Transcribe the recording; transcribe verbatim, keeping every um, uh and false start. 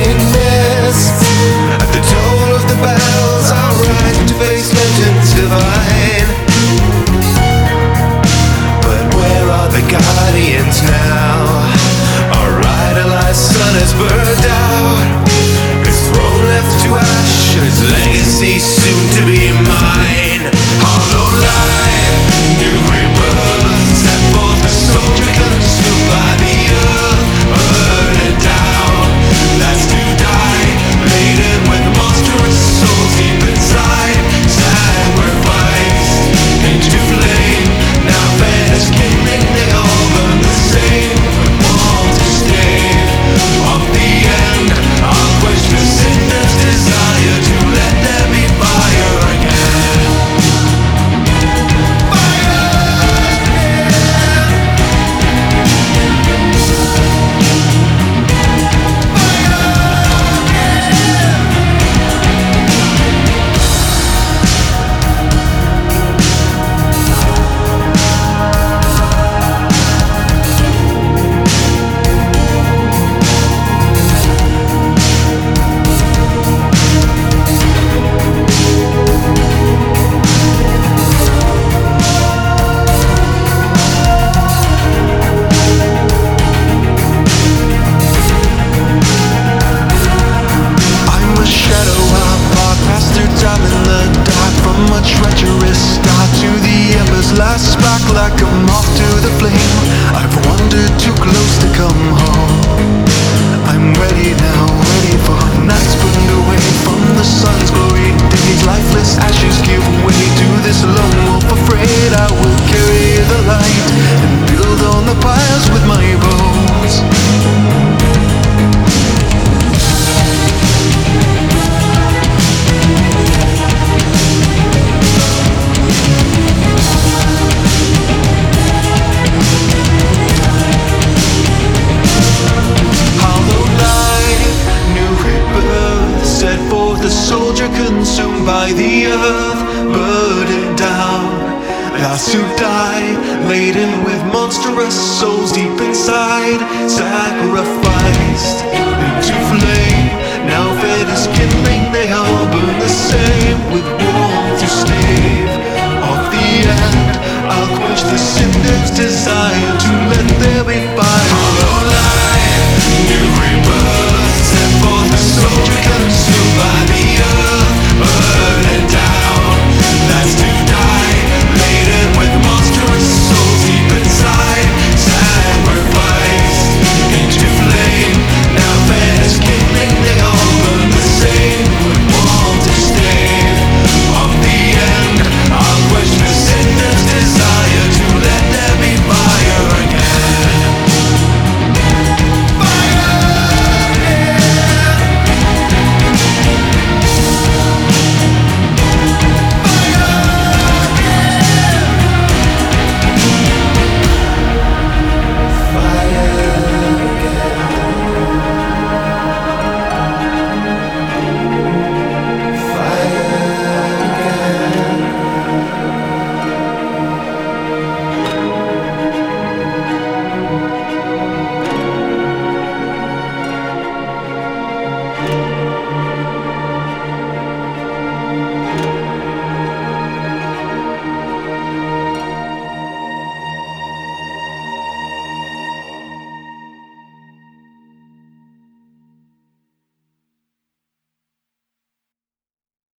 fading mist. At the toll of the bells, I'll rise to face legends divine. But where are the guardians now? Our idolized sun has burned out. His throne left to ash, his legacy soon to be mine. Hollow light, new rebirth, set forth a soldier consumed by the earth, burning down, that's to die, laden with monstrous souls deep inside, sacrificed into flame, now fed as kindling, they all burn the same, all to stave off the end. I'll quench the sinner's desire to let there be fire again. Last spark like a moth to the flame. I've wandered too close to come home. I'm ready now, ready for nights burned away from the sun's glory days. Lifeless ashes give way to this lone wolf afraid. I will carry the light and build on the piles with my bones. The soldier consumed by the earth, burdened down, last to die, laden with monstrous souls deep inside, sacrificed into flame, now fed as kindling, they all burn the same, with warmth to stave off the end. I'll quench the sin